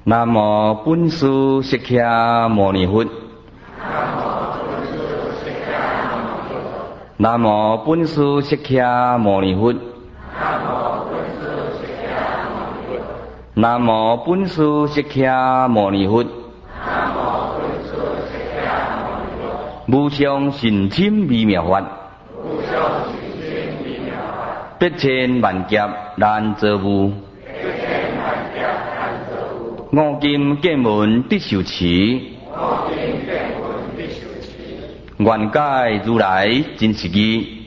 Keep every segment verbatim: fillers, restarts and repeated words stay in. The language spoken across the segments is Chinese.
南无本师释迦牟尼佛。南无本师释迦牟尼佛。南无本师释迦牟尼佛。无上甚深微妙法，百千万劫难遭遇。五金见闻得受持，愿解如来真实义。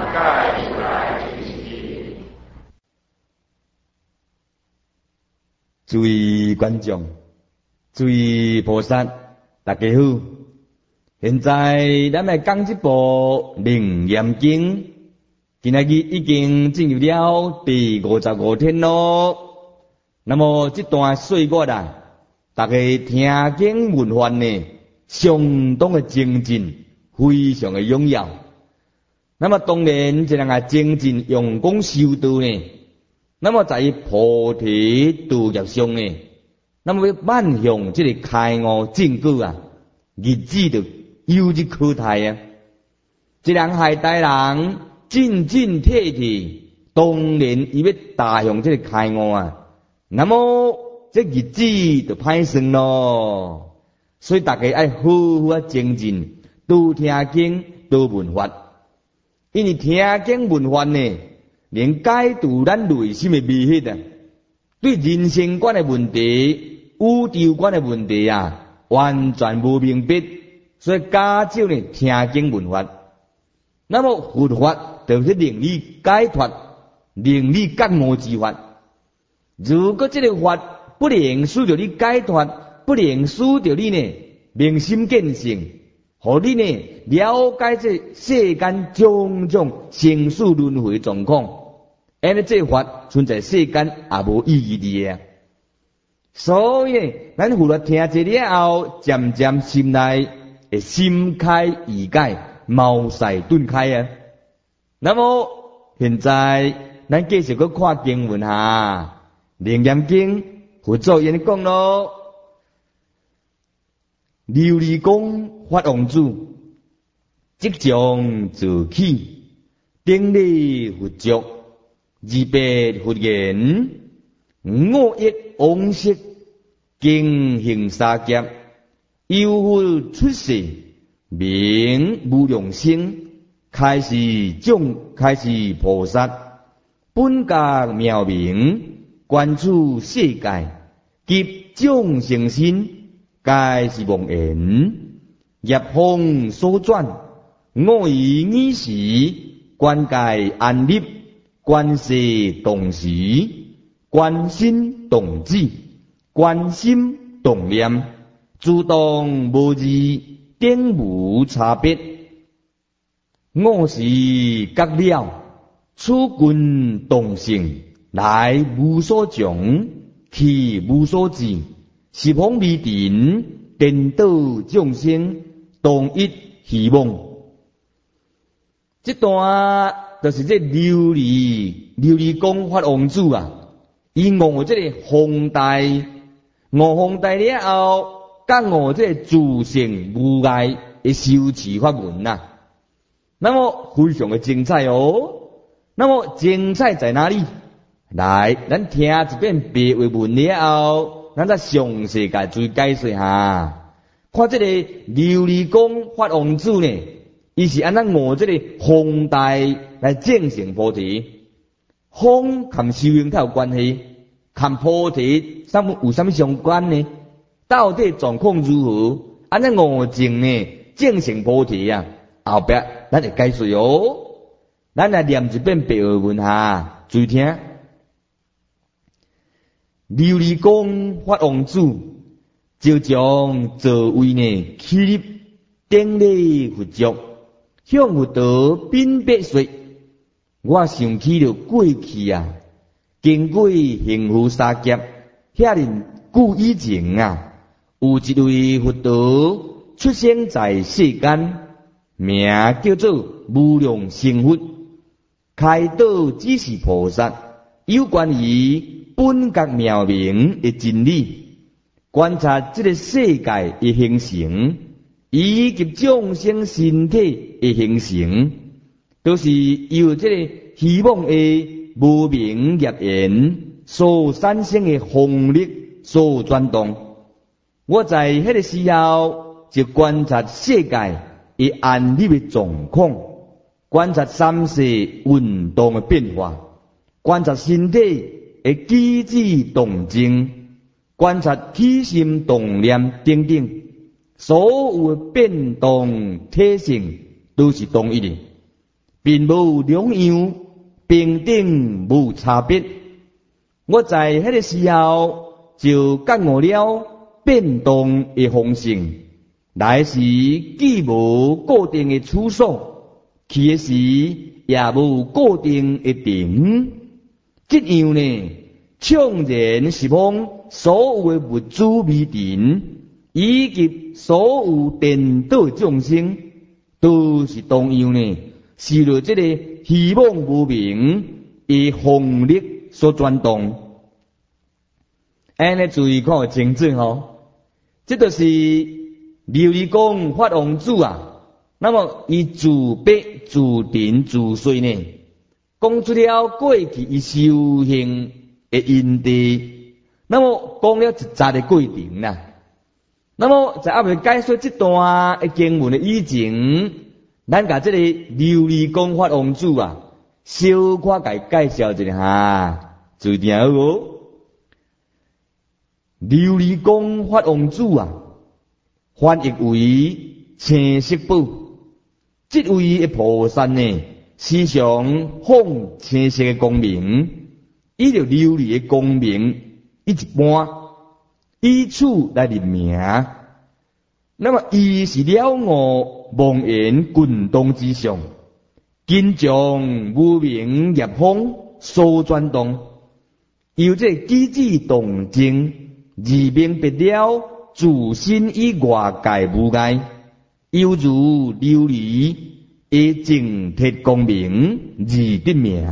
诸位观众，诸位菩萨，大家好。现在咱来讲一部《楞严经》，今仔日已经进入了第五十五天咯。那么这段岁月啊，大家听经闻法呢，相当的精进，非常的踊跃。那么当然，这样啊精进用功修道呢，那么在菩提道业上呢，那么要迈向这个开悟正果啊，日子就有日可待啊！这人海大人进进退退，当然伊要踏向这个开悟啊。那么这日子就歹算咯，所以大家要好好啊精进，多听经，多闻法。因为听经闻法呢，能解除咱内心的迷惑啊，对人生观的问题、宇宙观的问题啊，完全无明白。所以加少呢听经闻法，那么佛法就是令你解脱、令你觉悟之法。如果这个法不能使到你解脱，不能使到你呢明心见性，互你呢了解这世间种种生死轮回状况，安尼这法存在世间也无意义的啊。所以咱佛法听这了后，渐渐心内会心开意解，茅塞顿开啊。那么现在咱继续去看经文哈。楞严经佛祖演讲咯，琉璃光法王子即将自起，顶礼佛足，二百佛言，五亿往昔经行三劫，有佛出世，名无量生，开始种开始菩萨，本觉妙明。观处世界，及众生心，皆是妄言。业风所转，我以耳时，观界安立，观世动时，观心动志，观心动念，自动无异，定无差别。我是觉了，此君动性。来无所从，去无所至，十方未定，颠倒众生，同一希望。这段就是这琉璃琉璃光法王子啊，伊悟这个皇帝，悟皇帝了后，甲悟这个自性无碍的修持法门呐、啊。那么非常的精彩哦。那么精彩在哪里？来，咱听一遍白话文了后，咱再详细甲注意解说下。看这个琉璃光法王子呢，伊是安怎悟这个皇帝来证成菩提？风跟修行它有关系，跟菩提什么有什么相关呢？到底状况如何？安怎悟证呢？证成菩提啊？后壁咱会解说哦。咱来念一遍白话文哈，注意听。琉璃光法王子就将座位呢起立，顶礼佛足，向佛陀禀白说：我想起了过去啊，经过幸福三劫，遐尼久以前啊，有一位佛陀出生在世间，名叫做无量生佛，开导只是菩萨，有关于本觉妙明的真理， 观察这个世界的形成，以及众生身体的形成，都是由这个希望的无明业缘所产生的风力所转动。我在迄个时候就观察世界的安立的状况，观察三世运动的变化，观察身体的机制动静，观察起心动念等等，所有的变动体性都是同一的，并无两样，平等无差别。我在迄个时候就感悟了变动的方性，来时既无固定的处所，去的时也无固定的点。这样呢，纵然是讲所有的物质微尘，以及所有颠倒众生，都是同样呢，受到这个希望无明的风力所转动。安尼注意看清楚吼，这就是琉璃光法王子啊。那么以自白、自定、自说呢，讲出了过去伊修行的因地，那么讲了一扎的过程啦。那么在后面解说这段的经文的以前，咱甲这个琉璃光法王子啊，小可甲伊介绍一下哈，注意听好哦。琉璃光法王子啊，翻译为青色宝。这位的菩萨呢，时常放青色的光明，伊着琉璃的光明一一般，以此来立名。那么伊是了悟妄言滚动之上，经将无明业风所转动，由这机智动静而明白了自身以外界无碍，犹如琉璃的净铁光明而得名。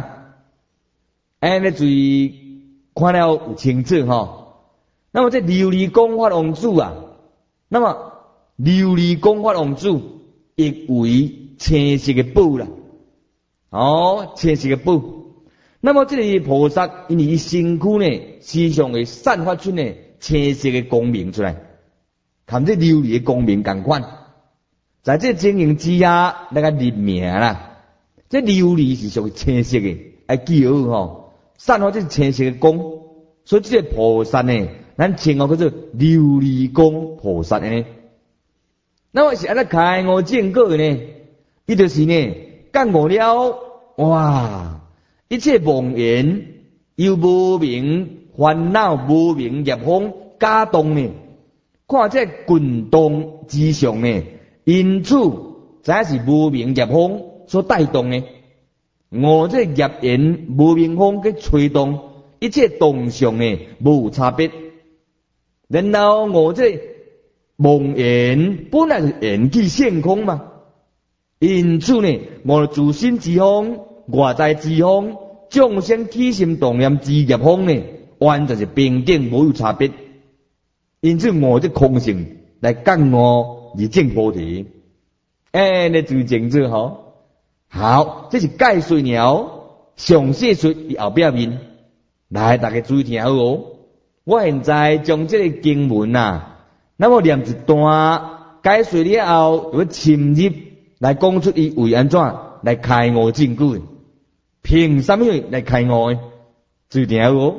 安尼注意看了有清楚吼。那么这琉璃光法王子啊，那么琉璃光法王子亦为青色的宝啦，哦，青色的宝。那么这个菩萨，因为伊身躯呢，时常会散发出呢青色的光明出来，含这琉璃的光明同款。在这情形之下，那个立名啦，这琉璃是属于青色的，要记好吼，散发这青色的光，所以这个菩萨呢，咱称号叫做琉璃光菩萨呢。那么是安尼开悟正果呢？伊就是呢，感悟了，哇！一切妄言由无明烦恼、无明业风加动呢，看这滚动之上呢，因此才是无明业风所带动呢。我这业缘无明风去吹动，一切动向呢无差别。然后我这妄言本来是缘起现空嘛，因此呢，我自身之方、外在之方。众生起心动念之业风呢，完全是平等无有差别。因此我这空性来感悟而证菩提。哎，你注意清楚吼。好，这是概述了，详细说伫后壁面。来，大家注意听好哦。我现在将这个经文啊，那么念一段解说了后，就要深入来讲出伊为安怎来开悟证据。凭什么来开悟？注意听哦。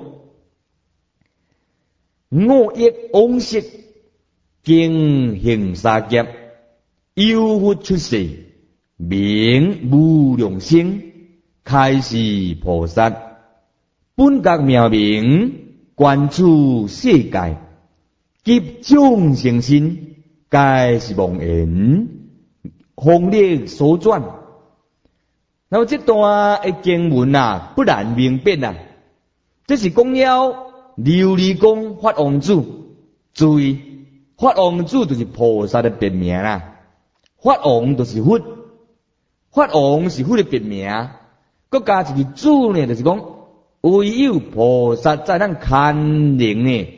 我亦往昔经行三劫，忧忽出世，名无量生，开示菩萨，本觉妙明，观处世界，及众生心，皆是妄言，风力所转。那么这段的经文啊，不难明白啊，这是讲了琉璃光法王子。注意，法王子就是菩萨的别名啦，法王就是佛，法王是佛的别名。搁加一个子呢，就是讲唯有菩萨在咱牵灵呢，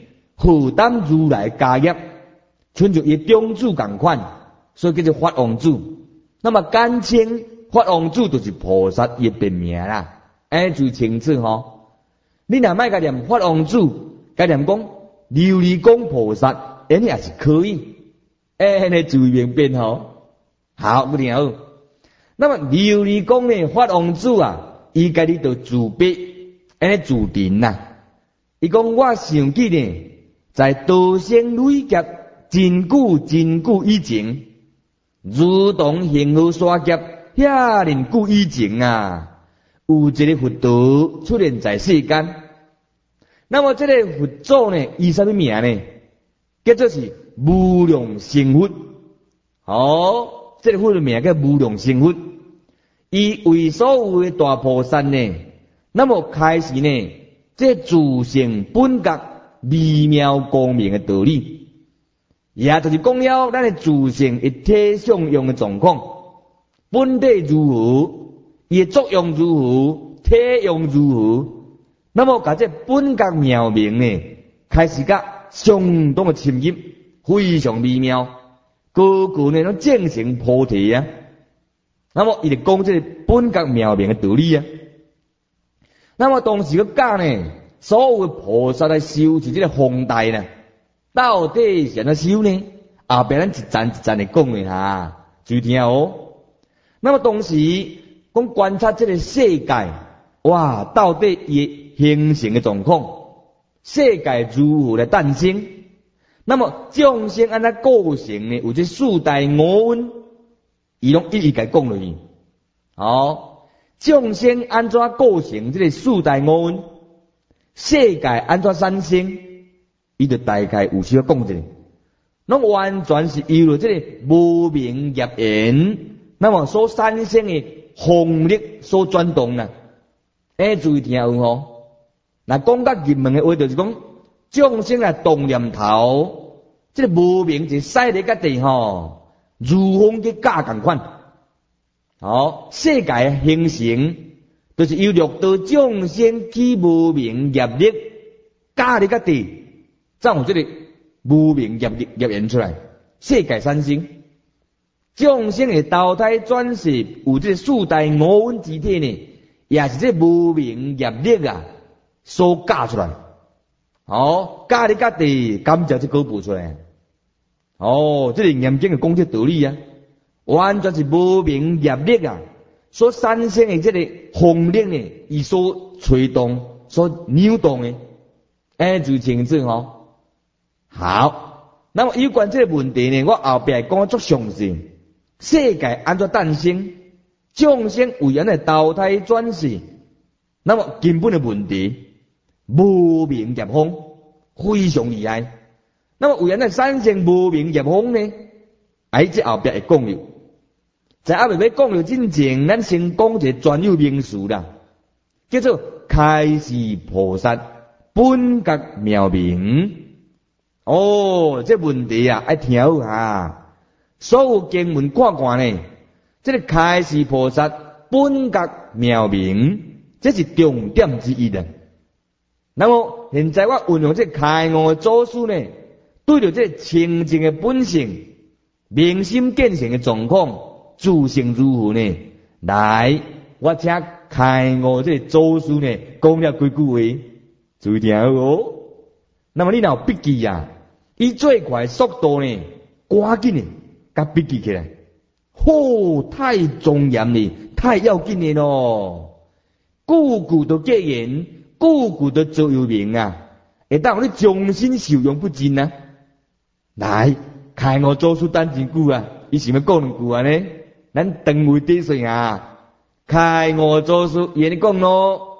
负担如来家业，亲像伊中主共款，所以叫做法王主。那么简称法王主就是菩萨伊别名啦，哎，注意清楚吼。你若莫甲念法王主，甲念讲琉璃光菩萨，安尼也是可以。哎，安尼注意明辨吼。好，不听好。那么琉璃光呢，法王主啊，伊家己就自闭，安尼自定呐。伊讲我想起呢，在道生累劫真久真久以前，如同幸福沙劫遐尼久以前啊，有一个佛陀出现在世间。那么这个佛祖呢，伊啥物名呢？叫做是无量成佛。哦，这个佛的名叫无量成佛。伊为所有的大菩萨呢，那么开始呢，这自性本觉微妙光明的道理，也就是讲了咱的自性一体相用的状况，本体如何，伊的作用如何，体用如何，那么把这本觉妙明呢，开始甲相当的深入，非常微妙，个个呢拢证成菩提啊。那么伊就讲这个本觉妙明的道理啊。那么当时个教呢，所有的菩萨来修持这个宏大呢，到底是安怎修呢？后边咱一站一站来讲的哈，注意听哦。那么当时讲观察这个世界，哇，到底伊形成的状况，世界如何来诞生？那么众生安怎构成呢？有这四大五蕴，伊拢一一甲讲落去。哦，众生安怎构成这个四大五蕴？世界安怎产生？伊就大概有需要讲一下。拢完全是由了这个无明业缘，那么所产生的风力所转动啦。哎，注意听有吼。那讲到入门的话，就是讲众生啊动念头，这个无明就使咧个地吼，如风去架共款。好，世界形成，就是由六道众生起无明业力架咧个地，才有这个无明业力业缘出来，世界产生。众生的投胎转世有这四大五蕴之体呢，也是这无明业力啊所架出来。哦，架咧个地，感觉就搞不出来。哦，这是严正的讲这道理啊，完全是无明业力啊所产生的这个风力呢，伊所吹动、所扭动的，哎，就清楚吼。好，那么有关这个问题呢，我后边讲足详细。世界安怎诞生？众生为安尼投胎转世，那么根本的问题，无明业风非常厉害。那么为安尼产生无明业风呢？哎，这后边会讲了。在后面要讲了真正，咱先讲一个专有名词啦，叫做开示菩萨本觉妙明。哦，这问题啊，爱听好哈。所有经文看看呢，这个开示菩萨本觉妙明，这是重点之一的。那么现在我运用这开悟的祖师呢，对着这清净的本性、明心见性的状况，自性如何呢？来，我请开悟这祖师呢讲了几句话，注意听好哦。那么你若有笔记啊，以最快速度呢，赶紧的。甲笔记起来，哦，太庄严了，太要紧的咯。句句都结言，句句都座右铭啊，会当你终身受用不尽啊。来，开我做出等真久啊，伊想要讲两句啊呢？咱等会底水啊，开我做出，伊安尼讲咯，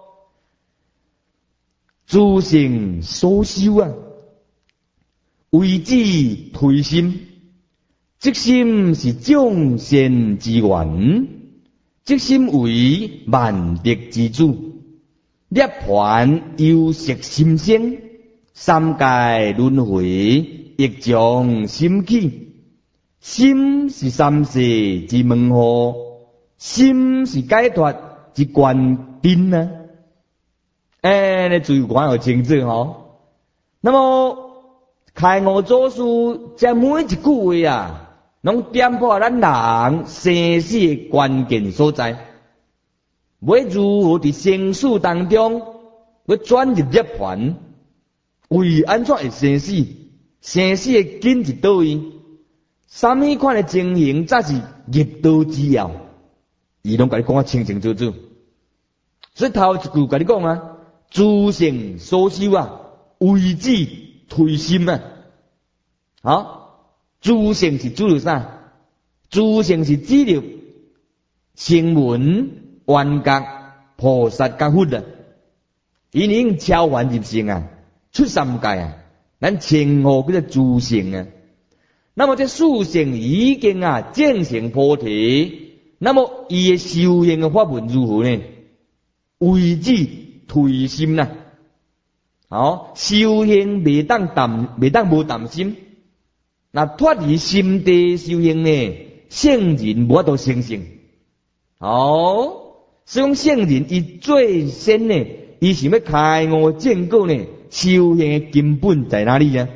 自性所修啊，为之推心。即心是众生之源，即心为万德之主。涅槃有识心生，三界轮回亦将心起。心是三世之门户，心是解脱之关键啊！哎，你注意看好清楚吼。那么开悟祖师这每一句话啊，拢点破咱人生死的关键所在。要如何伫生死当中要转入涅槃？为安怎会生死？生死的根是倒位？什么款的情形才是入道之要？伊拢甲你讲啊清清楚楚。所以头一句甲你讲啊，诸圣所修啊，为止退心啊。好，诸圣是指着啥？诸圣是指着声闻、缘觉、菩萨、甲佛啊。因已经超凡入圣啊，出三界啊，咱称呼叫做诸圣啊。那么这四圣已经啊证成菩提，那么伊的修行的法门如何呢？为止退心呐。好，修行未当淡，未当无淡心。那脱离心地修行呢，圣人无法度成圣。好，所以讲圣人伊最先呢，伊想要开悟正果呢，修行的根本在哪里啊？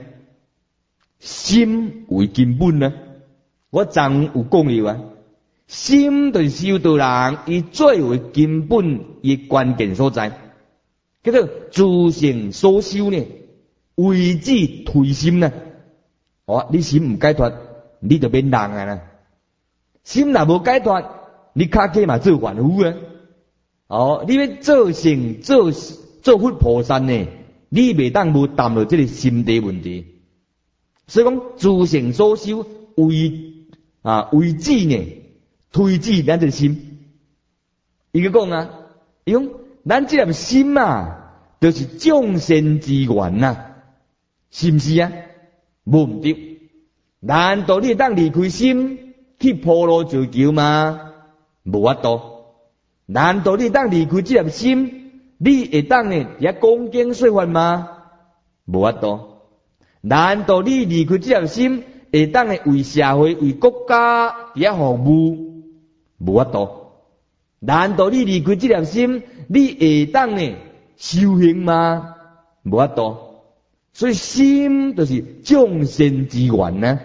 心为根本啊！我昨有讲了啊，心就是修道人伊最为根本伊关键所在，叫做诸圣所修呢，为止退心啊！哦，你心唔解脱，你就变人啊啦！心若无解脱，你卡起嘛做凡夫啊！哦，你要做圣做做佛菩萨呢，你袂当无谈到这个心地问题。所以讲，诸圣所修为啊为止呢，推止咱这心。伊个讲啊，伊讲咱这粒心啊，就是众生之源呐、啊，是毋是啊？无毋对。难道你当离开心去铺路石桥吗？无法度。难道你当离开这粒心，你会当呢伫遐讲经说法吗？无法度。难道你离开这粒心，会当呢为社会、为国家伫遐服务？无法度。难道你离开这粒心，你会当呢修行吗？无法度。所以心就是众生之源啊！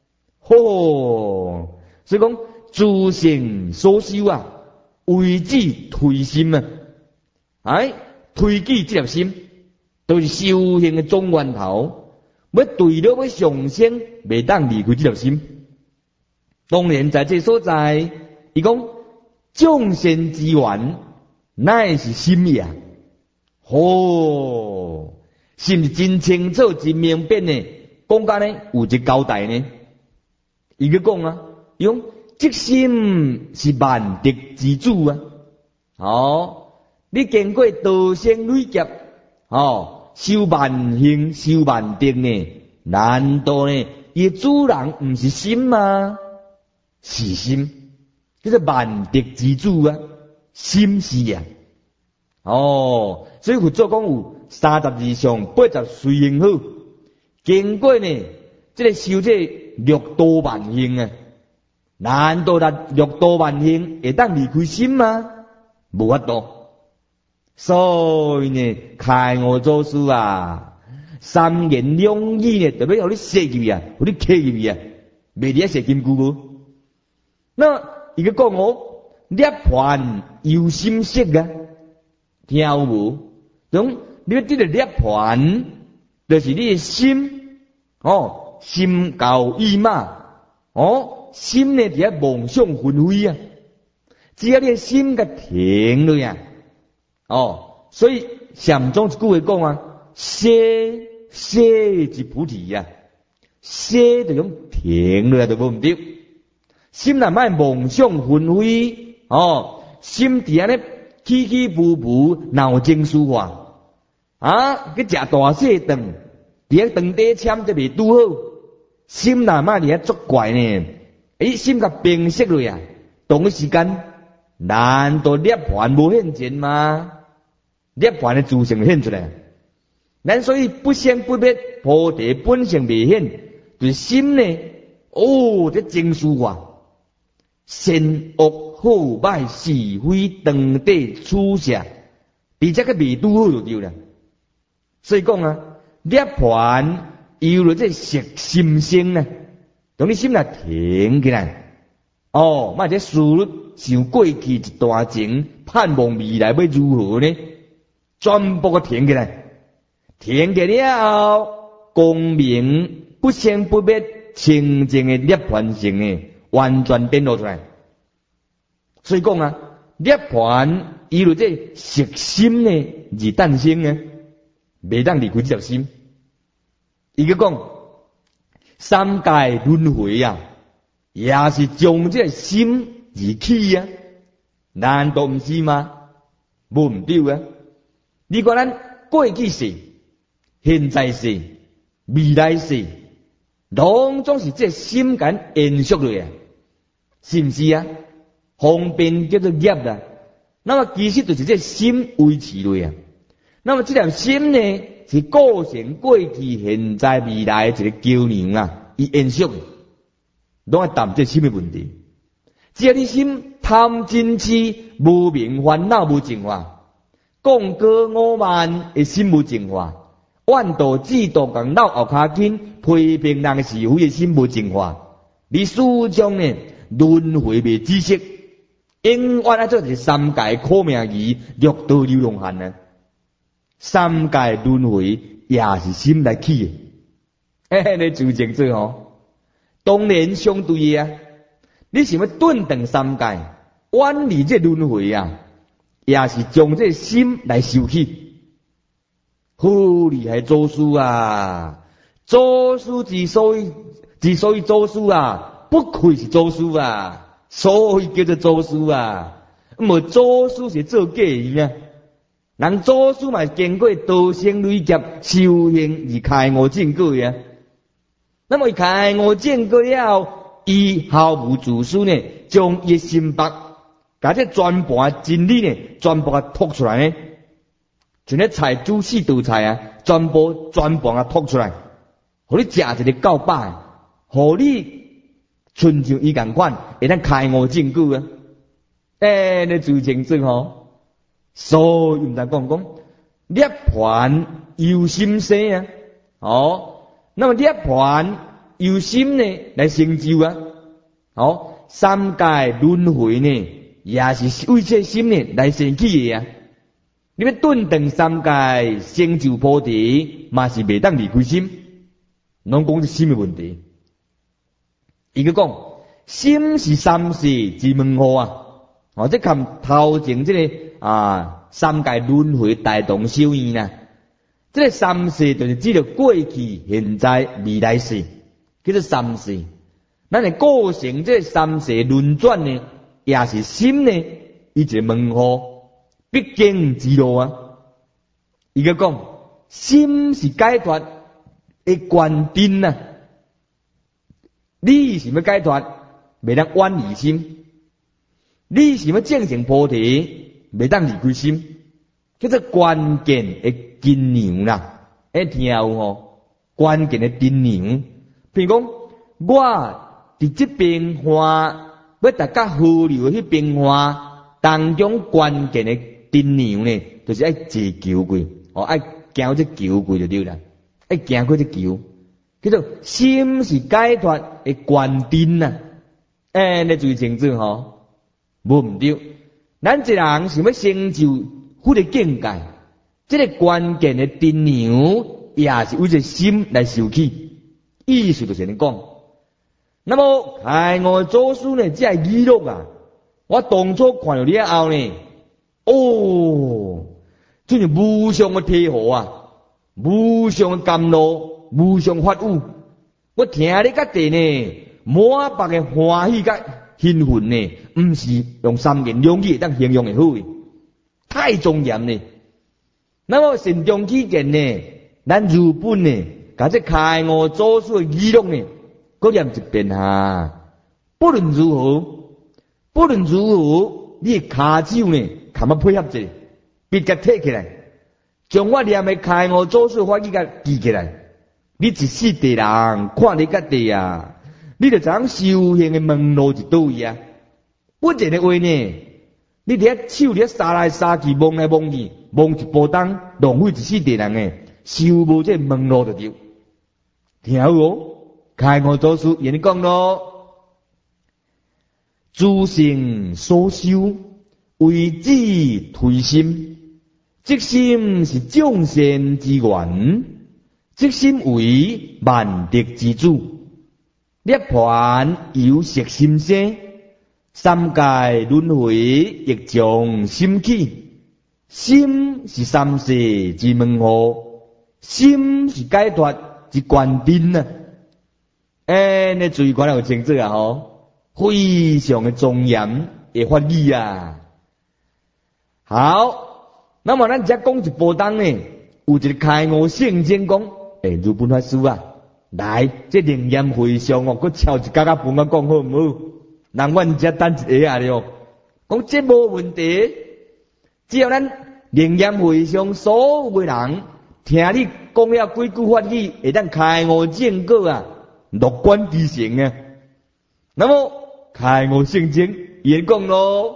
吼，所以讲诸圣所修啊，为止退心啊！哎，推举这粒心，都、就是修行的总源头。要对了，要上升，未当离开这粒心。当然，在这所在，伊讲众生之源，乃是心也。吼，是毋是真清楚、真明白呢？讲甲呢，有一个交代呢。伊个讲啊，伊讲即心是万德之主啊。哦，你经过道生累劫，哦。修万行，修万德呢？难道呢？伊主人毋是心吗？是心，叫做万德之主啊！心是啊。哦，所以佛祖讲有三十二相，八十随行好。经过呢，这个修这六道万行啊，难道那六道万行会当离开心吗？无法度。所以呢，开悟祖师啊，三言两语呢，特别互你摄入去啊，互你刻入去啊，袂伫遐摄金箍无？那伊个讲哦，涅槃由心识啊，听有无？种你要得到涅槃，就是你的心哦，心教意嘛，哦，心呢伫遐妄想纷飞啊，只要你的心甲停落啊。哦，所以禅宗一句话讲啊，歇歇即菩提呀、啊，歇就种停落来就无毋对。心若莫妄想纷飞，哦，心伫安尼起起伏伏，脑筋思化啊，去食大细饭，伫遐饭底签就袂拄好。心若莫伫遐作怪呢，诶，心甲平息落啊，同一时间，难道涅槃无现前吗？涅槃的自性现出来，咱所以不生不灭，菩提本性未显，就是心呢，哦，这真思化，善恶好歹是非当地取舍，而且个未拄好就对了。所以讲啊，涅槃有了这识心性呢，当你心来停起来，哦，莫这思虑想过去一段情，盼望未来要如何呢？全部个停起来，停起了后，光明不生不灭、清净的涅槃性呢，完全展露出来。所以讲啊，涅槃有了这识心呢而诞生呢，未当离开这条心。伊个讲三界轮回啊，也是将这心而起啊，难道唔是吗？无唔对啊！你看咱过去世、现在世、未来世，拢总是这心间延续落啊，是唔是啊？方便叫做业啦，那么其实就是这心维持落啊。那么这条心呢，是构成过去、现在、未来的一个桥梁啊，伊延续，拢系谈这心的问题。只要你心贪嗔痴、无明烦恼无净化，讲过我慢的心无净化，怨妒嫉妒共闹后卡紧，批评人是非的心无净化，你始终呢轮回未止息，永远啊做是三界苦命鱼，六道流浪汉呢。三界轮回也是心来起的，哎，你就正做吼，当然相对的啊。你想要顿顿三界，远离这轮回啊，也是将这心来收起。好厉害做事啊！做事之所以之所以做事啊，不愧是做事啊，所以叫做做事啊。无做事是做假人啊。人做事嘛经过道生累劫修行而开悟正果呀。那么开悟正果了，伊毫无自私呢，将伊心腹，把这全部真理呢，全部啊吐出来呢，像咧菜煮四道菜啊，全部全部啊吐出来，互你食一个够饱，互你亲像伊共款，会当开悟正果啊。诶，你自清楚吼。所以唔但讲讲涅槃由心生啊，哦，那么涅槃由心呢来成就啊，哦，三界轮回呢也是为这心呢来生起的啊。你要顿顿三界成就菩提，嘛是未当离开心，拢讲是心的问题。伊个讲心是三世之门户啊。哦，即看头前即个啊三界轮回大同修验啦，即个三世就是指着过去、现在、未来世，叫做三世。咱的构成这三世轮转呢，也是心呢一个门户必经之路啊。伊个讲心是解脱的关键啊，你想要解脱，袂当远离心。你想要证成菩提，袂当离开心，叫做关键的金牛啦。哎，听有吼，关键的金牛。譬如讲，我伫这边花，要大家交流去变化当中关键的金牛呢，就是爱坐桥过，哦，爱行这桥过就对啦，爱行过这桥，叫做心是解脱的关键呐。哎，你注意清楚吼。无毋对，咱一人想要成就迄个境界，这个关键的定牛也是为着心来受起。意思就是你讲，那么开悟祖师呢，这系记录啊，我当初看到了后呢，哦，真是无上的体会啊，无上的甘露，无上法悟。我听你个地呢，满腹的欢喜个兴奋呢，唔是用三言两语当形容的好，太庄严呢。那么慎重起见呢，咱日本呢，甲这开悟祖师的记录呢，搁念一遍哈。不论如何，不论如何，你的骹手呢，看要配合者，笔甲摕起来，将我念的开悟祖师法语甲记起来。你一世地人看你个地啊！你就知影修行的门路是倒位啊！不然的话呢，你伫遐手伫遐杀来杀去，摸来摸去，摸一波当，浪费一世地人诶，修无这门路就对。 听有无？开悟祖师言讲咯，诸行所修，为自推心，即心是众生之源，即心为万德之主。涅槃由识心生，三界轮回亦从心起。心是三世之门户，心是解脱之关键啊！哎，你最关有清楚啊吼，非常的庄严的法理啊。好，那么咱再讲一波当呢，有一个开悟圣经讲，哎，如本法师啊，来，这灵验会上哦，佮敲一角仔饭我讲好唔好？人阮只等一下啊了，讲这无问题。只要咱灵验会上所有的人听你讲了几句法语，会当开悟正果啊，乐观之成啊。那么开悟圣经也讲咯，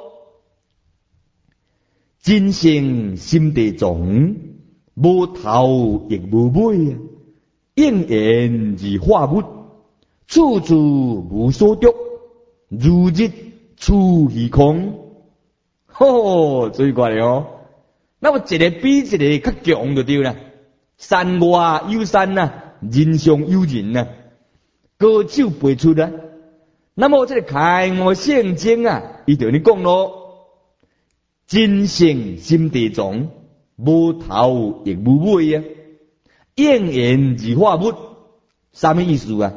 真性心地重，无头亦无尾啊，应言而化物，处处无所得，如日出虚空。吼，最怪了哦！那么一个比一个较强就对了。山外有山呐，人上有人呐，高手辈出啊。那么这个开悟圣经啊，伊就你讲咯，真性心地重，无头亦无尾啊，应言而化物，啥物意思啊？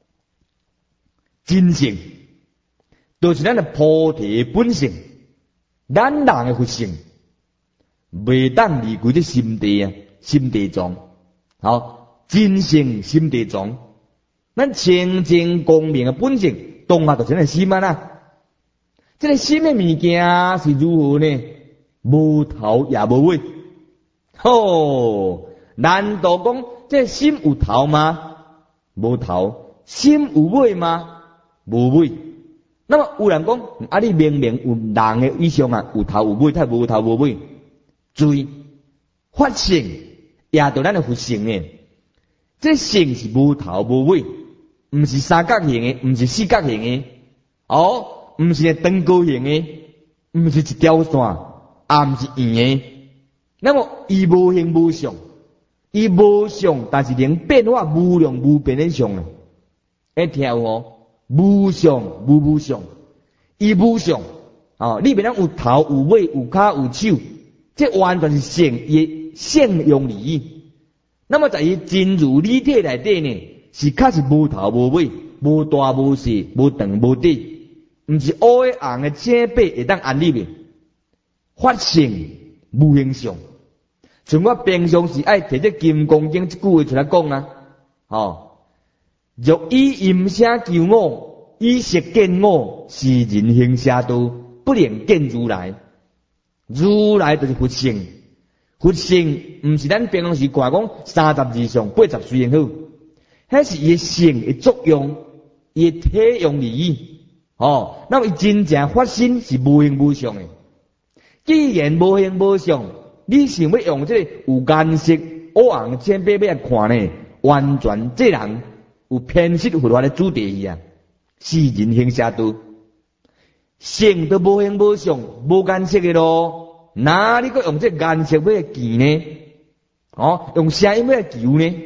真性就是咱的菩提本性。咱人的佛性，未当离开这心地啊，心地重，好，真性心地重。咱清净光明的本性，当然就是咱心啊啦。这个心的物件是如何呢？无头也无尾。吼，难道讲这心有头吗？无头。心有尾吗？无尾。那么有人讲，啊，你明明有人的以上啊，有头有尾，太无头无尾。注意，法性也就咱的佛性呢。这性是无头无尾，唔是三角形的，唔是四角形的，哦，唔是长高形的，唔是一条线，也唔是圆的。那么伊无形无相，伊无相，但是能变化无量无边的相啊！会听有无？无相无无相，伊无相哦，你别人有头有尾有骹有手，这完全是性伊性用而已。那么在伊真如理体内底呢，是确实无头无尾，无大无小，无长无短，毋是乌的红的青白会当安里面。法性无形相，像我平常时爱摕这金刚经这句话出来讲啊，哦。若以音声求我，以色见我，是人行邪道，不能见如来。如来就是佛性，佛性毋是咱平常时看讲三十二相八十随缘好，迄是伊的性的作用，伊的体用而已。哦，那么伊真正发生是无形无相的。既然无形无相，你想要用这个有颜色、乌红、青白白来看呢？完全这人。有偏失佛法的主题啊，是人行邪道，性都无形无相，无颜色的咯，哪里个用这颜色要记呢？哦，用声音要求呢？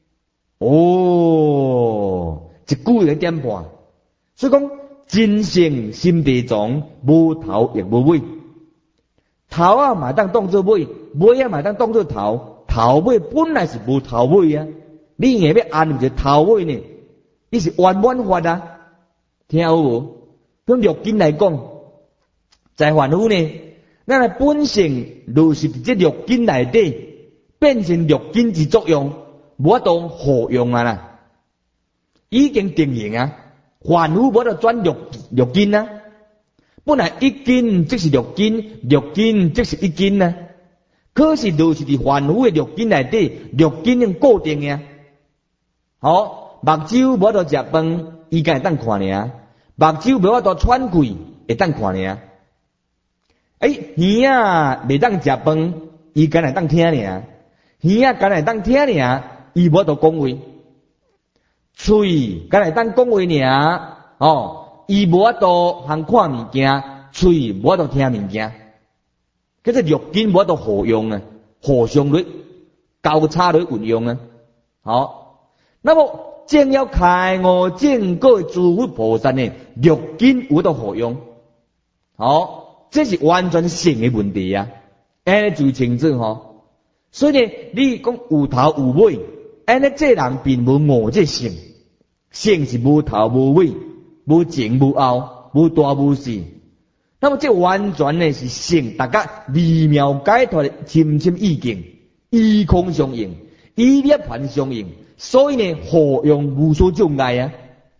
哦，一句来点破，所以讲真性心地重，无头亦无尾，头啊嘛当当作尾，尾啊嘛当当作头，头尾本来是无头尾啊。你硬要按一个头尾呢？伊是圆满法啊，听有无？用六根来讲，在凡夫呢，咱的本性就是伫这六根内底变成六根之作用，无法度互用啊啦，已经定型啊。凡夫无法度转六六根啊，本来一根即是六根，六根即是一根啊。可是就是伫凡夫的六根内底，六根用固定啊。好，目睭无法度食饭，伊敢会当看尔；目睭无法度喘气，会当看尔。诶，耳仔袂当食饭，伊敢会当听尔；耳仔敢会当听尔，伊无法度讲话。 嘴敢来当讲话尔，哦，伊无法度通看物件，嘴无法度听物件，叫做六根无法度互用啊，互相咧交叉咧运用啊。好，那么正要开悟正果诸佛菩萨呢，六根有法度互用。好，这是完全性的问题啊，安尼就清楚吼。所以呢，你讲有头有尾，安尼这人并无悟这性，性是无头无尾，无前无后，无大无小。那么这完全呢是性，大家微妙解脱的深深意境，依空相应，依涅盘相应，所以呢互用无所障碍啊。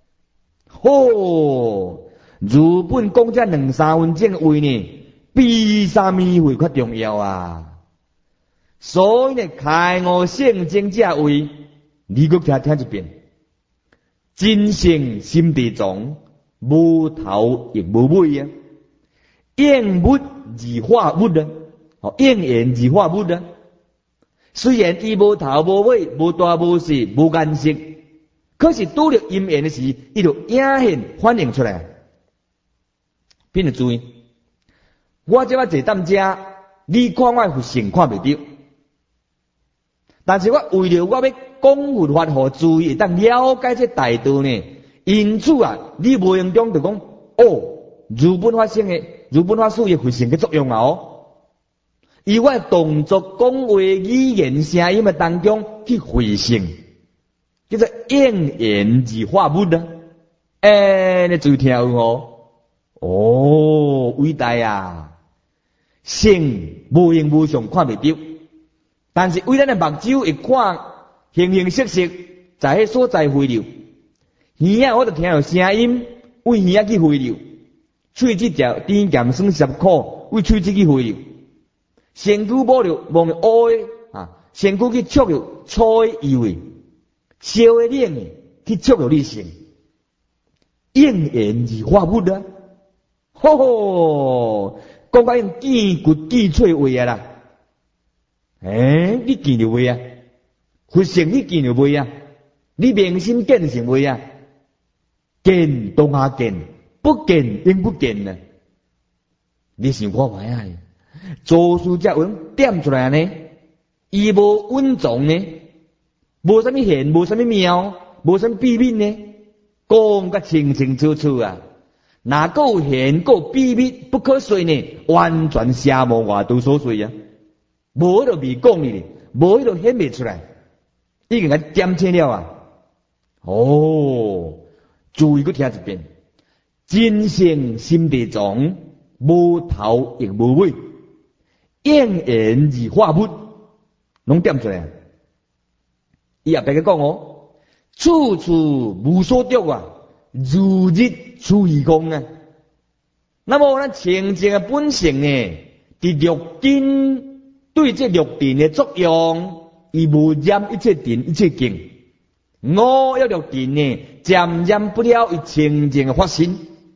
吼！如本讲这两三分钟的话呢，比啥物会较重要啊？所以呢，开悟圣经这话，你搁听听一遍。真性心地藏，无头亦无尾啊！应物而化物啊，哦，应言而化物啊。虽然伊无头无尾，无大无小，无颜色，可是拄着因缘的时，伊就隐现反映出来。并要注意，我这摆坐踮遮，你看我佛性看袂到，但是我为了我要讲佛法互注意，当了解这大道呢，因此啊，你无用中就讲哦，如本法性的，如本法属于佛性的作用啊哦，以我动作、讲话、语言、声音的当中去回性，叫做应言而化物啊，哎，你注意听有哦。哦，伟大啊！性无形无相看袂到，但是为咱的目睭会看形形色色，在迄所在回流。耳仔我就听到声音，为耳仔去回流；喙齿条甜咸酸涩苦，为喙齿去回流；身躯摸着摸着乌的啊，身躯去触着粗的异味，烧的冷的去触着你性，应言而化物啊！吼吼，讲甲用见骨见喙话啊啦！诶，你见着话啊？佛性你见着话啊？你明心见性话啊？见当下见，不见应不见啊！你想看歹啊？做事才有点出来呢，伊无稳重呢，无啥物现，无啥物妙，无啥物秘密呢，讲甲清清楚楚啊！哪个现个秘密不可说呢？完全瞎无外道所说啊！无就未讲你，无就显未出来，已经甲点清了啊！哦，注意搁听一遍，真性心地藏，无头亦无尾，应言而化物，拢点出来。伊也别个讲哦，处处无所得啊！如日出虚空啊！那么咱清净的本性呢，伫六根对这六尘的作用，伊无染一切尘一切境。五欲六尘呢，沾染不了伊清净的法身。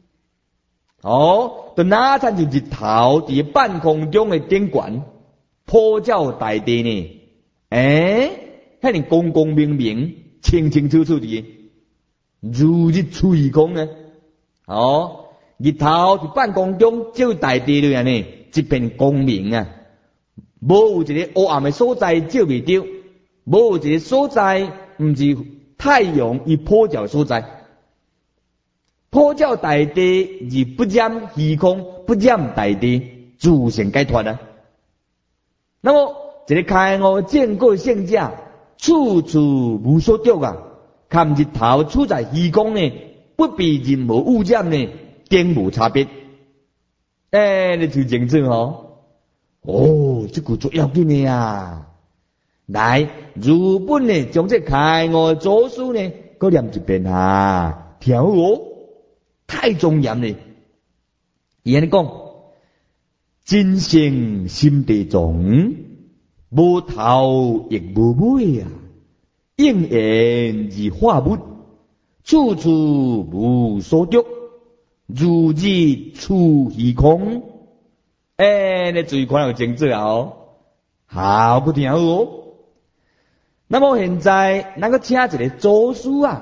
哦，就哪参就日头伫半空中的顶悬，普照大地呢？诶，遐尼光光明明、清清楚楚的。如日出虚空呢？哦，日头伫半空中照大地里安尼，一片光明啊！无有一个黑暗的所在照袂着，无有一个所在毋是太阳伊普照所在，普照大地而不染虚空，不染大地，自性解脱啊！那么一个开悟正果圣者，处处无所得啊！看日头处在虚空呢，不比任何物件呢，更无差别。哎，你就清楚吼。哦，这个最要紧的呀！来，如本呢，将这开悟祖书呢，搁念一遍啊，听好哦，太庄严了。伊安尼讲，真性心地藏，无头亦无尾啊！应言而化物，处处无所得，如日出虚空。哎，你注意看有清楚哦，好不听好哦。那么现在，咱个请一个祖师啊，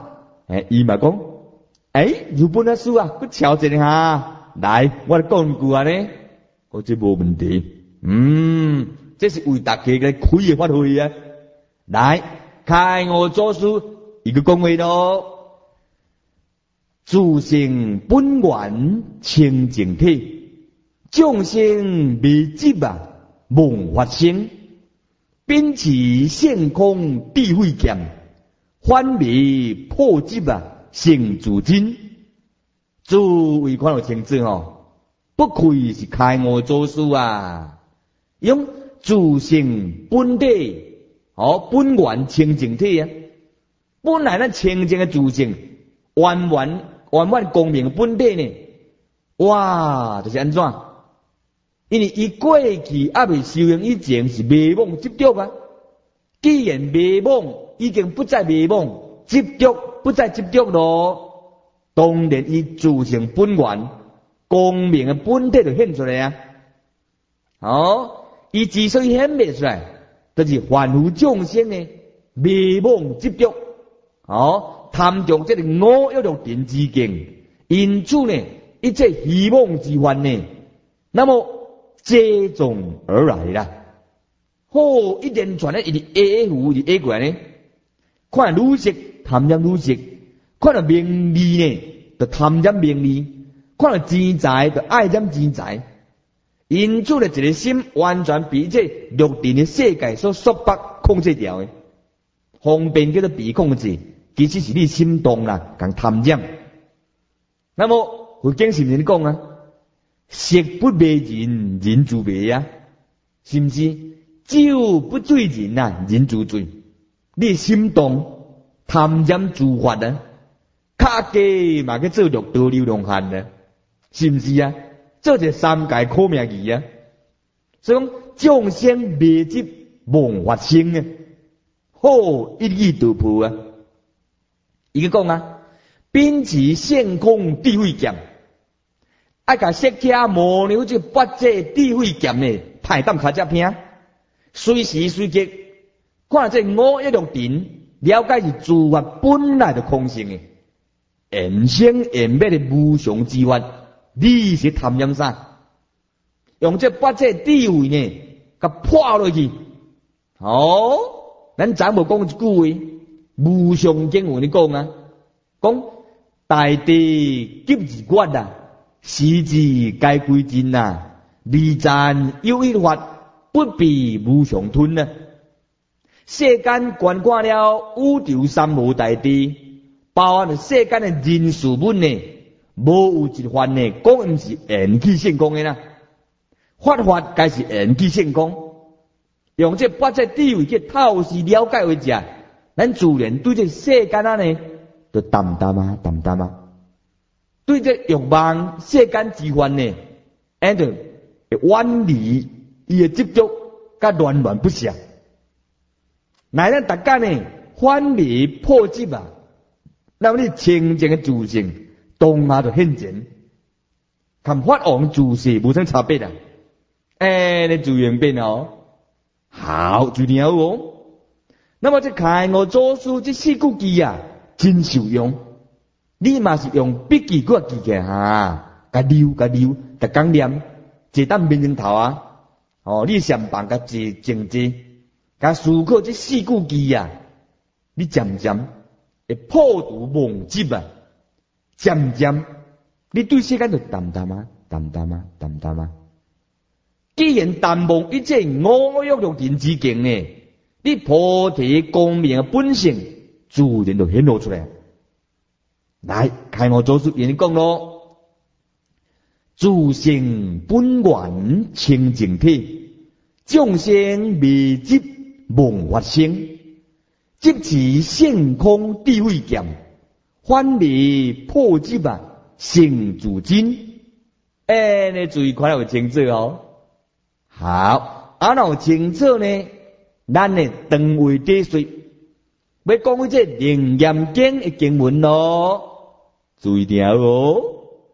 诶，伊嘛讲，诶，日本啊书啊，佮瞧一下，来，我来讲句啊呢，我这无问题。嗯，这是为大家来开嘅法会啊。来，开我做书，一个讲话咯。自性本源清净体，众生未执啊，梦发生。秉持现空智慧剑，反迷破执啊，成自真。诸位看到清楚哦，不愧是开悟祖师啊！用自性本体，哦，本源清净体啊，本来咱清净的自性，完完完完光明的本体呢，哇，就是安怎？因为伊过去还未修行以前是迷惘执着啊，既然迷惘已经不再迷惘，执着不再执着咯，当然伊自性本源光明的本体就显出来啊。哦，伊之所以显未出来，就是凡夫众生呢迷惘执着，哦，贪着这个五欲六尘之境，因此呢，一切希望之患呢，那么接踵而来啦。好，一连串的一直 A 湖，一直 A 过来呢，看女色贪恋女色，看到名利呢，就贪恋名利，看到钱财就爱占钱财。因此呢，一个心完全被这六尘的世界所束缚控制掉的，方便叫做被控制，其实是你心动啦，共贪染。那么佛经是毋是讲啊？色不迷人，人自迷啊，是毋是？酒不醉人啊，人自醉。你心动贪染自发啊，卡家嘛去做六道流浪汉啊，是毋是啊？做一三界苦命义啊，所以讲众生迷执梦发生啊，好一语道破啊。伊个讲啊，秉持现空智慧剑，爱甲释迦牟尼这八戒智慧剑呢，派当卡只片，随时随刻看这五欲六尘，了解是自法本来的空性的，缘生缘灭的无常之法。你是贪染啥？用这八戒智慧呢，甲破落去。哦，咱昨无讲一句话，无常经有你讲啊，讲大地急而决啊，时至该归尽啊，离赞有一法，不必无常吞啊。世间观看了宇宙三无大地，包含了世间的人事物呢。无有一番呢，讲毋是缘起性空的啦，法法该是缘起性空。用这八只智慧去透视了解为者，咱自然对这世间啊呢，就淡淡啊，淡淡啊。对这欲望世间之患呢，安就远离伊的执着，甲乱乱不下。乃咱大家呢，反迷破执啊，那么你清净的自性。当下就现前，跟法王自世无啥差别啊！哎，你自然变哦，好就了哦。那么这开悟祖师这四句句啊，真受用。你嘛是用笔记搁记起来哈，甲溜甲溜，甲讲念，坐当面前头啊。哦，你上房甲坐静坐，甲思考这四句句啊，你渐渐会破除妄执啊。渐渐，你对世间就淡淡啊，淡淡啊，淡淡啊。既然淡忘一切五欲六尘之境呢，你菩提光明的本性自然就显露出来。来，开悟祖师言讲咯，自性本源清净体，众生未执梦发生，即持现空智慧剑。反迷破执啊，成自真。哎，你注意看有清楚哦。好，啊，若有清楚呢，咱呢当为解说，要讲迄这楞严经的经文咯，注意听哦。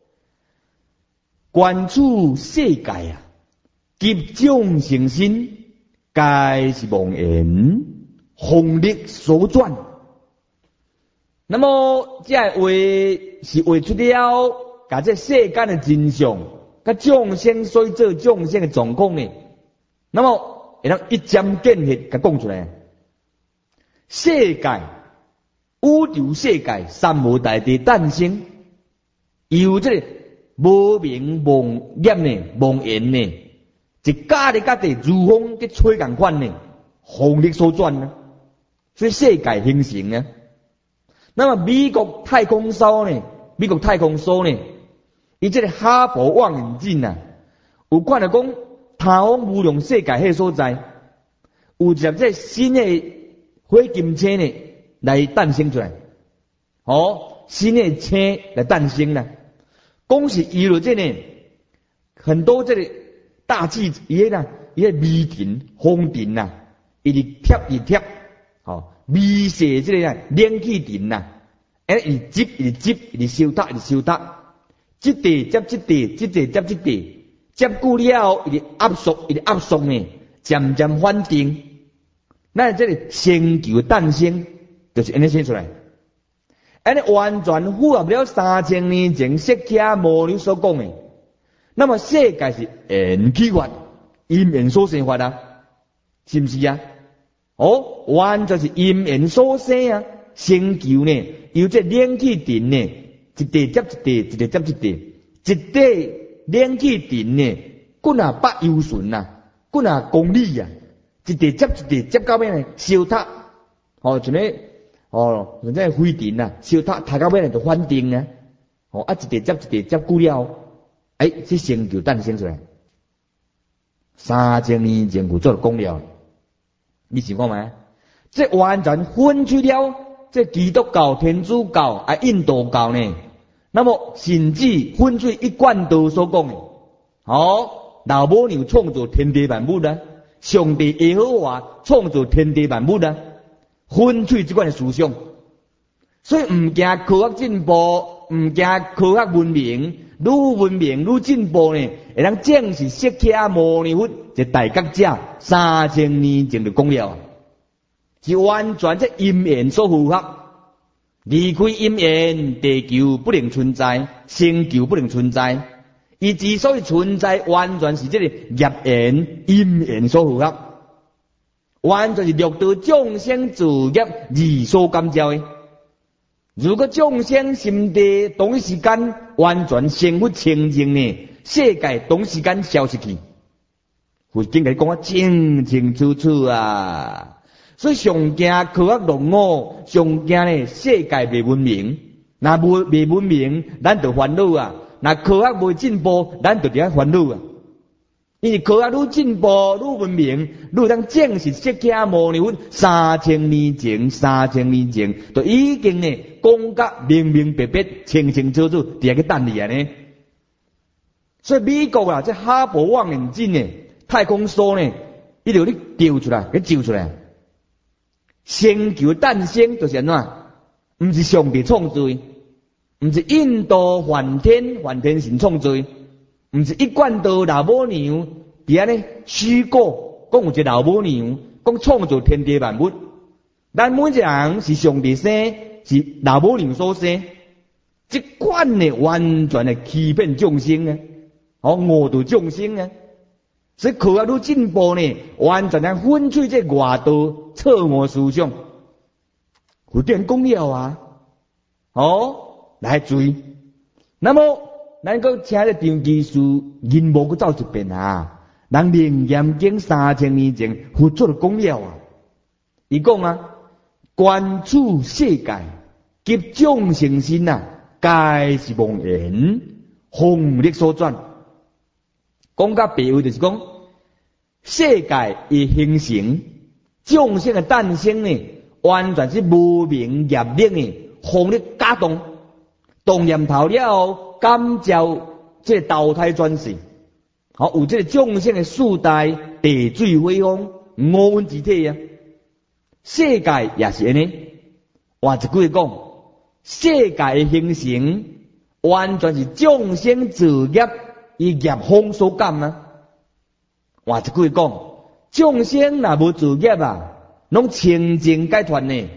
观处世界啊，集众生心，皆是妄言，风力所转。 那么这话是画出了，甲这世间的真相，甲众生所做众生的状况呢。那么会当一针见血甲讲出来。世界、宇宙世界三无大地诞生，由这个无明妄念呢、妄言呢，一家的家地如风嘅吹共款呢，风力所转呢，所以世界形成呢。那么美国太空梭呢，美国太空梭呢，伊这个哈勃望远镜啊，有看到讲太空无量世界迄所在，有一这新的火金星呢来诞生出来，哦，新的星来诞生啦。讲是伊落这呢，很多这个大气伊个呐，伊个微尘、风尘呐，伊直贴伊贴，哦，微细这个啊冷气尘呐，哎，伊积伊积伊收搭伊收搭，这地接这地，这地接这地，接久了伊压缩伊压缩呢，渐渐反定。那这个星球诞生就是安尼写出来，安尼完全符合了三千年前释迦牟尼所讲的。那么世界是缘起法，因缘所生法啊，是不是啊？哦，完全是因缘所生啊。星球呢，由这冷气尘呢，一地接一地，一地接一地，一地冷气尘呢，几若百由旬呐，几若公里啊。一地接一地接到尾呢，烧塌，哦，像咧，哦，像这灰尘啊，烧塌，塌到尾呢就反定啊，哦，啊，一地接一地接久了，哎，这星球诞生出来，三千年前就做了讲了，你想看吗？这完全分去了，这基督教、天主教啊、印度教呢，那么甚至分去一贯道所讲的，哦，老母娘创造天地万物啊。上帝耶和华创造天地万物啊，分取这款的思想，所以唔惊科学进步，唔惊科学文明，愈文明愈进步呢，会当正是释迦牟尼佛这大觉者三千年前就讲了，是完全这因缘所符合，离开因缘，地球不能存在，星球不能存在。伊之所以存在，完全是这个业缘、因缘所符合，完全是掠夺众生自业而所感召的。如果众生心地同时间完全生活清净呢，世界同时间消失去。佛经甲你讲啊，清清楚楚啊。所以上惊科学落伍，上惊呢世界未文明，那未未文明，咱就烦恼啊。那科学未进步，咱就伫遐烦恼啊！因为科学愈进步、愈文明，愈当证实释迦牟尼佛三千年前、三千年前就已经呢讲甲明明白白、清清楚楚，伫遐去等你啊呢。所以美国啊，这哈勃望远镜呢，太空梭呢，伊就咧调出来，给照出来。星球诞生就是安怎？毋是上帝创造。毋是印度梵天梵天神创造，毋是一贯道老母娘，伫安尼虚构讲有一个老母娘，讲创造天地万物。咱每一个人是上帝生，是老母娘所生，即款呢完全的欺骗众生啊，哦误导众生啊。所以科学愈进步呢，完全能分取这外道错误思想。有点讲了啊，哦。来注意，那么咱个请个张技师银幕个走一遍啊，人灵验经三千年前佛做了讲了啊，伊讲啊，观处世界及众生心啊，皆是妄言，风力所转。讲甲白话就是讲，世界的形成，众生的诞生呢，完全是无明业力呢，风力加动。动念头了，感召这投胎转世，好有这个众生的四大地水火风五蕴之体啊。世界也是安尼，换一句讲，世界的形成完全是众生自业以业风所感啊。换一句讲，众生若无自业啊，拢清净解脱呢，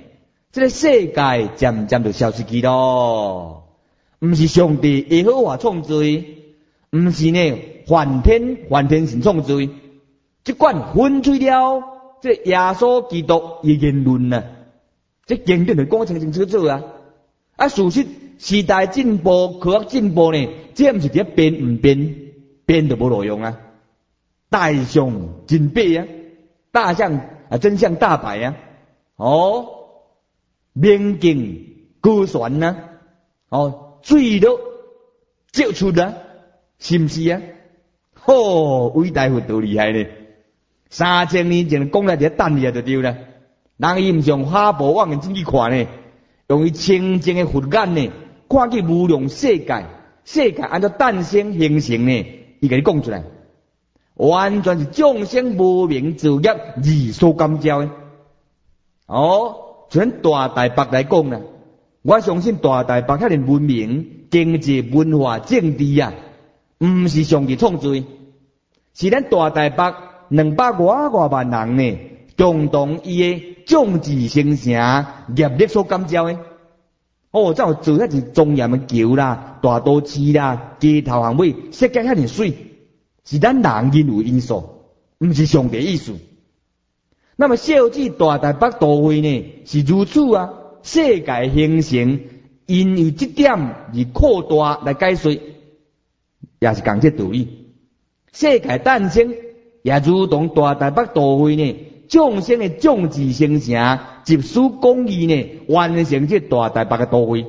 这个世界渐渐就消失去咯。毋是上帝耶和华创罪，毋是呢梵天梵天神创罪，即管分水了，这耶稣基督的言论啊，这经典就讲清清楚楚啊。啊，事实时代进步，科学进步呢，这毋是伫变毋变，变就无路用啊。大象真白啊，大象啊真相大白啊。哦，明镜高悬啊，哦，水都照出啊，是毋是啊？吼、哦，伟大佛多厉害呢！三千年前讲来伫等你啊就对啦。人伊毋是用哈勃望远镜去看呢，用伊清净的佛眼呢，看去无量世界，世界按照诞生形成呢，伊甲你讲出来，完全是众生无明造业而所感召的。哦，像大台北来讲啦，我相信大台北遐尼文明、经济、文化、政治啊，毋是上帝创罪，是咱大台北两百外外万人呢，共同伊的众志成城、业力所感召的。哦，才有做遐是庄严的桥啦、大都市啦、街头巷尾设计遐尼水，是咱人因为因素，毋是上帝意思。那么小至大台北都会呢，是如此啊。世界形成，因为这点而扩大来解说，也是讲这道理。世界诞生，也如同大台北都会呢，众生的众志成城，集思广益呢，完成这大台北的都会。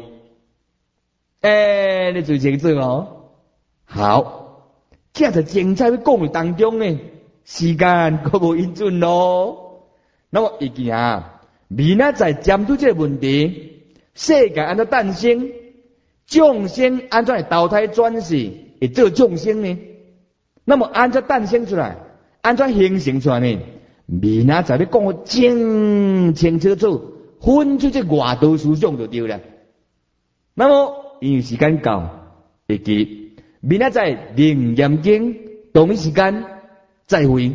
诶、欸，你做清楚哦。好，这在精彩的讲的当中呢，时间可无允准咯。那么已经啊，明仔载针对这个问题，世界安怎诞生，众生安怎会投胎转世，会做众生呢？那么安怎诞生出来，安怎形成出来呢？明仔载要讲得清清楚楚，分出这外道思想就对了。那么因为时间到，会记明仔载灵验经同一时间再会。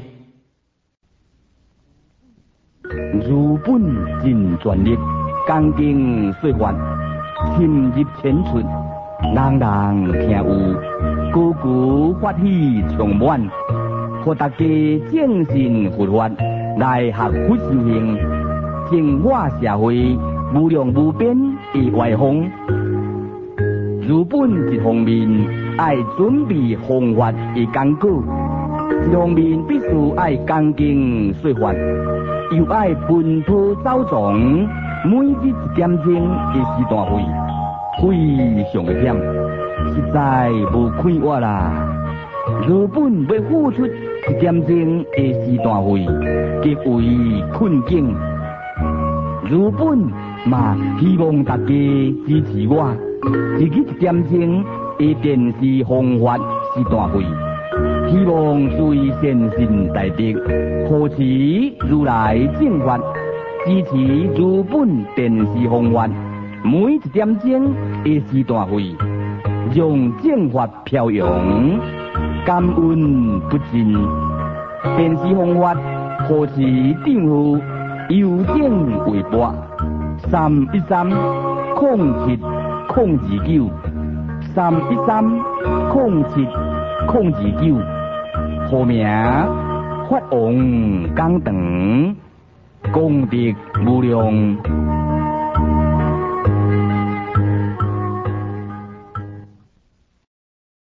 如本尽全力，刚经说法，深入浅出，人人听有，句句法喜充满，互大家正信佛法来学佛修行，净化社会无量无边的歪风。如本一方面爱准备方法的讲稿，一方面必须爱刚经说法。又爱奔波走藏，每日一点钟的时段费，非常的险，实在无快活啦。如本要付出一点钟的时段费，极为困境。如本嘛希望大家支持我，自己一点钟的电视方法时段费。希望随善信大德，护持如来正法，支持如本电视方法，每一点钟的时段费，让正法飘扬，感恩不尽。电视方法护持订户邮件微博三一三空七空二九三一三空七空二九。号名法王讲堂，功德无量。